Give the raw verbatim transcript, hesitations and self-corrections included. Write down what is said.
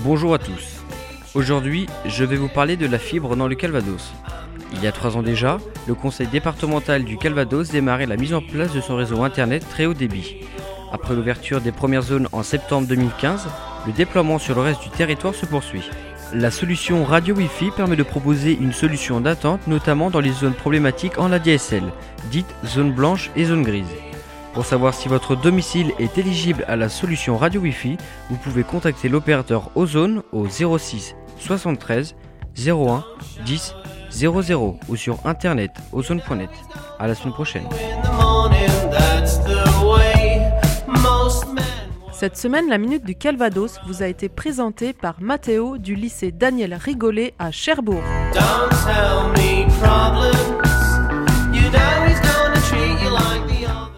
Bonjour à tous. Aujourd'hui, je vais vous parler de la fibre dans le Calvados. Il y a trois ans déjà, le conseil départemental du Calvados démarrait la mise en place de son réseau internet très haut débit. Après l'ouverture des premières zones en septembre deux mille quinze, le déploiement sur le reste du territoire se poursuit. La solution Radio Wi-Fi permet de proposer une solution d'attente, notamment dans les zones problématiques en A D S L, dites zones blanches et zones grises. Pour savoir si votre domicile est éligible à la solution Radio Wi-Fi, vous pouvez contacter l'opérateur Ozone au zéro six soixante-treize zéro un dix zéro zéro ou sur internet ozone point net. À la semaine prochaine. Cette semaine, la Minute du Calvados vous a été présentée par Mathéo du lycée Daniel Rigolet à Cherbourg. Don't tell me problem.